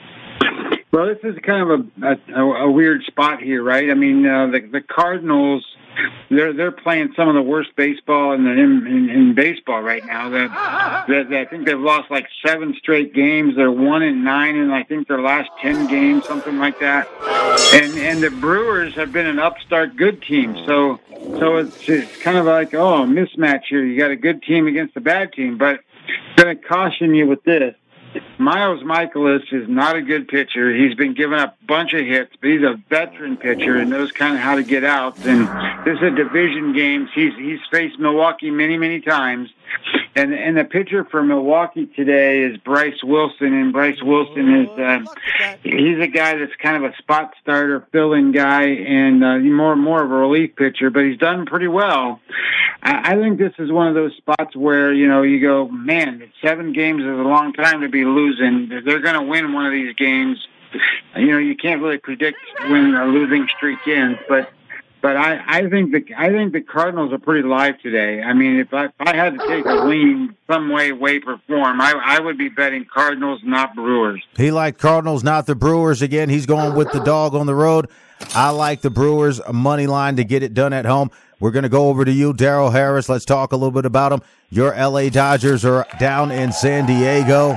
Well, this is kind of a, a, a weird spot here, right? I mean, uh, the, the Cardinals, they're they're playing some of the worst baseball in the, in, in, in baseball right now. That I think they've lost like seven straight games. They're one and nine, and I think their last ten games, something like that. And and the Brewers have been an upstart good team. So so it's, it's kind of like oh a mismatch here. You got a good team against a bad team, but I'm going to caution you with this. Miles Michaelis is not a good pitcher. He's been giving up a bunch of hits, but he's a veteran pitcher and knows kind of how to get out. And this is a division game. He's he's faced Milwaukee many, many times. And and the pitcher for Milwaukee today is Bryce Wilson, and Bryce Wilson is uh, he's a guy that's kind of a spot starter, fill-in guy, and uh, more more of a relief pitcher. But he's done pretty well. I, I think this is one of those spots where you know you go, man, seven games is a long time to be losing. They're going to win one of these games. You know, you can't really predict when a losing streak ends, but. But I, I think the I think the Cardinals are pretty live today. I mean, if I, if I had to take a lean some way, shape, or form, I, I would be betting Cardinals, not Brewers. He liked Cardinals, not the Brewers. Again, he's going with the dog on the road. I like the Brewers money line to get it done at home. We're going to go over to you, Daryl Harris. Let's talk a little bit about them. Your L A Dodgers are down in San Diego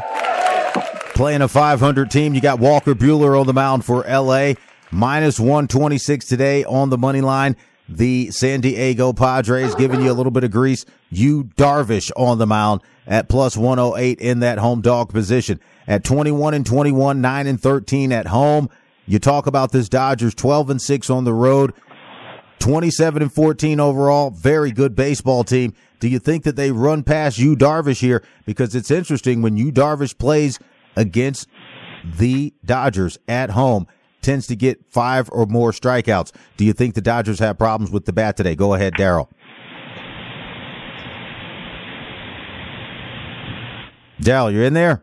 playing a five hundred team. You got Walker Buehler on the mound for L A. Minus one twenty-six today on the money line. The San Diego Padres giving you a little bit of grease. Yu Darvish on the mound at plus one oh eight in that home dog position. At twenty-one and twenty-one, nine and thirteen at home. You talk about this Dodgers twelve and six on the road, twenty-seven and fourteen overall. Very good baseball team. Do you think that they run past Yu Darvish here? Because it's interesting when Yu Darvish plays against the Dodgers at home, tends to get five or more strikeouts. Do you think the Dodgers have problems with the bat today? Go ahead, Daryl. Daryl, you're in there?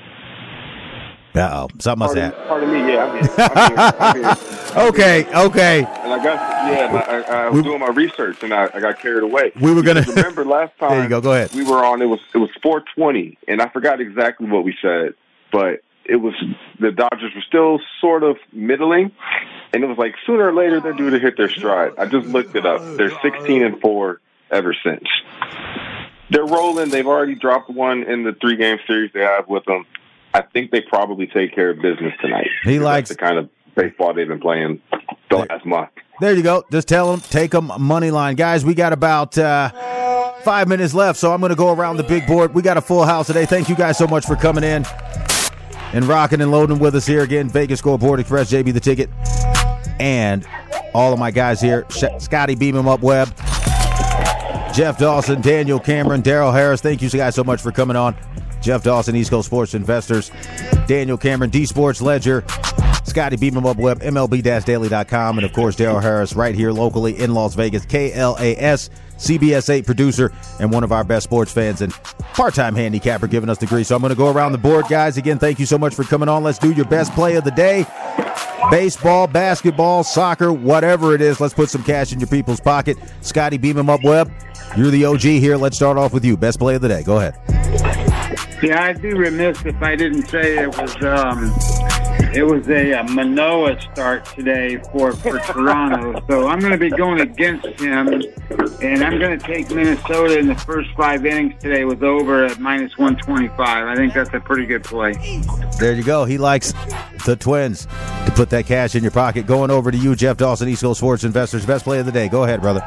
Uh-oh, something must have. Pardon me, yeah, I'm here. I'm here. I'm here. Okay, okay. And I got, yeah, I, I, I was doing my research and I, I got carried away. We were gonna remember last time. There you go. Go ahead. We were on. It was it was four twenty, and I forgot exactly what we said, but it was the Dodgers were still sort of middling, and it was like sooner or later they're due to hit their stride. I just looked it up. They're sixteen and four ever since. They're rolling. They've already dropped one in the three game series they have with them. I think they probably take care of business tonight. He likes the kind of baseball they've been playing the last month. There you go. Just tell them, take them money line. Guys, we got about uh, five minutes left, so I'm going to go around the big board. We got a full house today. Thank you guys so much for coming in and rocking and loading with us here again. Vegas Scoreboard Express, J B the Ticket, and all of my guys here. Scotty Beam 'em Up Webb, Jeff Dawson, Daniel Cameron, Daryl Harris. Thank you guys so much for coming on. Jeff Dawson, East Coast Sports Investors, Daniel Cameron, D Sports Ledger, Scotty Beam 'em Up Web, M L B daily dot com, and of course Daryl Harris right here locally in Las Vegas, K L A S, C B S eight producer, and one of our best sports fans and part-time handicapper giving us the grease. So I'm going to go around the board, guys. Again, thank you so much for coming on. Let's do your best play of the day. Baseball, basketball, soccer, whatever it is. Let's put some cash in your people's pocket. Scotty Beam 'em Up Web, you're the O G here. Let's start off with you. Best play of the day. Go ahead. Yeah, I'd be remiss if I didn't say it was um, it was a, a Manoah start today for, for Toronto. So I'm going to be going against him, and I'm going to take Minnesota in the first five innings today with over at minus one twenty-five. I think that's a pretty good play. There you go. He likes the Twins to put that cash in your pocket. Going over to you, Jeff Dawson, East Coast Sports Investors. Best play of the day. Go ahead, brother.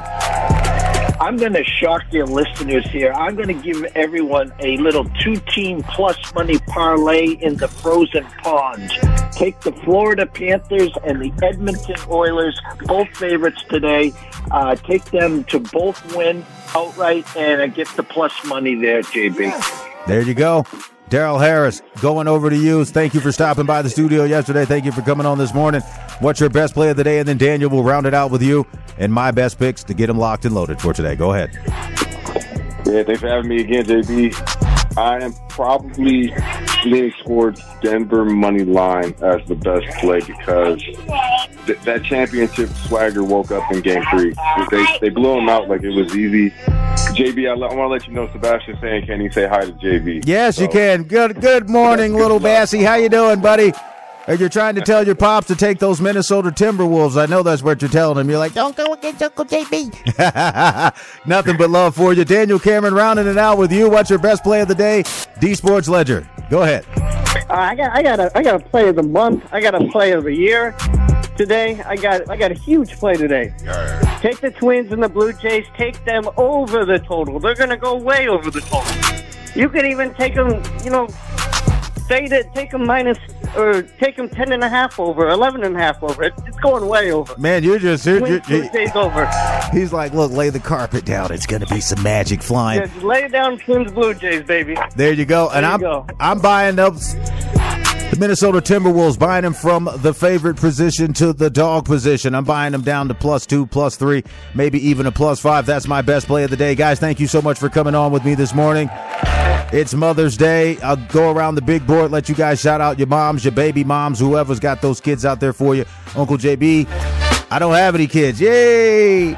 I'm going to shock your listeners here. I'm going to give everyone a little two-team plus money parlay in the frozen pond. Take the Florida Panthers and the Edmonton Oilers, both favorites today. Uh, take them to both win outright and get the plus money there, J B. There you go. Daryl Harris, going over to you. Thank you for stopping by the studio yesterday. Thank you for coming on this morning. What's your best play of the day? And then Daniel will round it out with you and my best picks to get them locked and loaded for today. Go ahead. Yeah, thanks for having me again, J B. I am probably leaning towards Denver money line as the best play because th- that championship swagger woke up in game three. They they blew him out like it was easy. J B, I, l- I want to let you know, Sebastian saying, can you say hi to J B? Yes, so, you can. Good good morning, good little luck. Bassy. How you doing, buddy? And you're trying to tell your pops to take those Minnesota Timberwolves. I know that's what you're telling him. You're like, don't go against Uncle J B. Nothing but love for you. Daniel Cameron rounding it out with you. What's your best play of the day? D Sports Ledger. Go ahead. Uh, I got, I got a, I got a play of the month. I got a play of the year today. I got, I got a huge play today. Take the Twins and the Blue Jays. Take them over the total. They're gonna go way over the total. You could even take them, you know, say that take them minus or take them ten and a half over, eleven and a half over. It's, it's going way over. Man, you're just you're, Twins, you're, Blue Jays over. He's like, look, lay the carpet down. It's gonna be some magic flying. Yeah, just lay it down, Twins, Blue Jays, baby. There you go. There And you I'm go. I'm buying up the Minnesota Timberwolves, buying them from the favorite position to the dog position. I'm buying them down to plus two, plus three, maybe even a plus five. That's my best play of the day. Guys, thank you so much for coming on with me this morning. It's Mother's Day. I'll go around the big board, let you guys shout out your moms, your baby moms, whoever's got those kids out there for you. Uncle J B, I don't have any kids. Yay!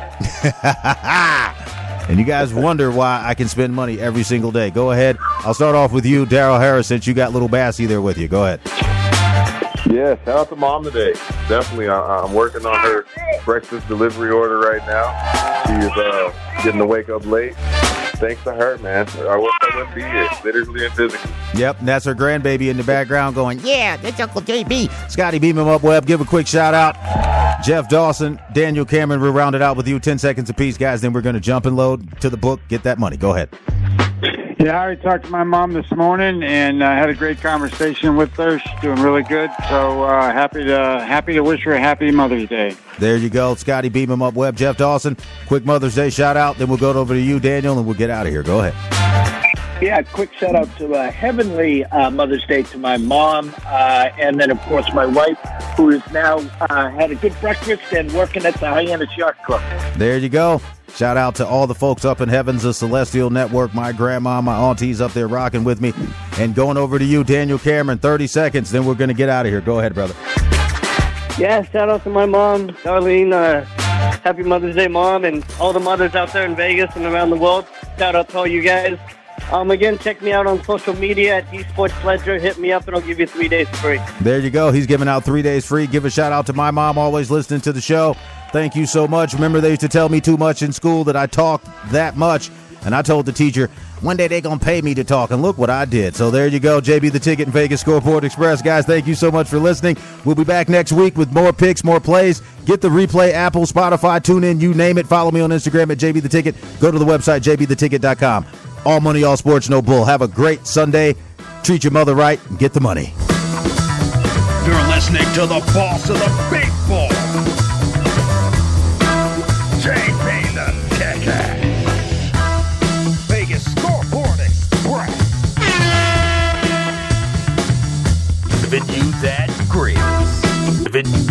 And you guys wonder why I can spend money every single day. Go ahead. I'll start off with you, Daryl Harris, since you got little Bassy there with you. Go ahead. Yeah, shout out to Mom today. Definitely, I, I'm working on her breakfast delivery order right now. She's uh, getting to wake up late. Thanks to her, man. I wish I wouldn't be here, literally and physically. Yep, and that's her grandbaby in the background going, yeah, that's Uncle J B. Scotty, beam him up, Webb. Give a quick shout out. Jeff Dawson, Daniel Cameron, we'll round it out with you. ten seconds apiece, guys. Then we're going to jump and load to the book. Get that money. Go ahead. Yeah, I already talked to my mom this morning and uh, had a great conversation with her. She's doing really good. So uh, happy to happy to wish her a happy Mother's Day. There you go. Scotty, beam him up, Webb. Jeff Dawson, quick Mother's Day shout out. Then we'll go over to you, Daniel, and we'll get out of here. Go ahead. Yeah, quick shout out to uh, Heavenly uh, Mother's Day to my mom, uh, and then of course my wife, who is now uh, had a good breakfast and working at the Hyannis Yacht Club. There you go. Shout out to all the folks up in Heavens, the Celestial Network, my grandma, my aunties up there rocking with me. And going over to you, Daniel Cameron, thirty seconds, then we're going to get out of here. Go ahead, brother. Yeah, shout out to my mom, Darlene. Uh, happy Mother's Day, Mom, and all the mothers out there in Vegas and around the world. Shout out to all you guys. Um, again, check me out on social media at D Sports Ledger. Hit me up and I'll give you three days free. There you go. He's giving out three days free. Give a shout out to my mom, always listening to the show. Thank you so much. Remember, they used to tell me too much in school that I talked that much. And I told the teacher, one day they're going to pay me to talk. And look what I did. So there you go. J B the Ticket and Vegas Scoreboard Express. Guys, thank you so much for listening. We'll be back next week with more picks, more plays. Get the replay, Apple, Spotify, tune in, you name it. Follow me on Instagram at J B the Ticket. Go to the website, j b the ticket dot com. All money, all sports, no bull. Have a great Sunday. Treat your mother right and get the money. You're listening to the boss of the big ball, J B the Ticket. Vegas Scoreboard Express. Giving you that grace. Giving